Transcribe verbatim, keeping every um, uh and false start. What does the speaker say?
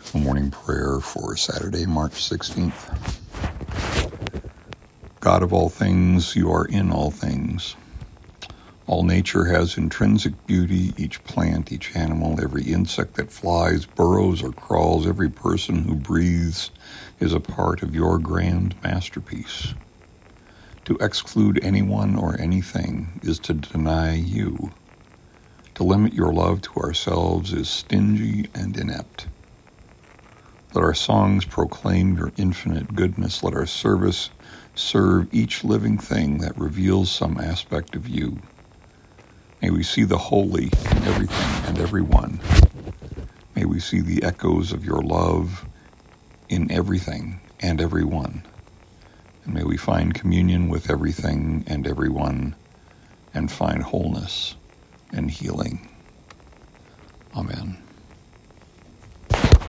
A morning prayer for Saturday, March sixteenth. God of all things, you are in all things. All nature has intrinsic beauty, each plant, each animal, every insect that flies, burrows, or crawls, every person who breathes is a part of your grand masterpiece. To exclude anyone or anything is to deny you. To limit your love to ourselves is stingy and inept. Let our songs proclaim your infinite goodness. Let our service serve each living thing that reveals some aspect of you. May we see the holy in everything and everyone. May we see the echoes of your love in everything and everyone. And may we find communion with everything and everyone and find wholeness and healing. Amen.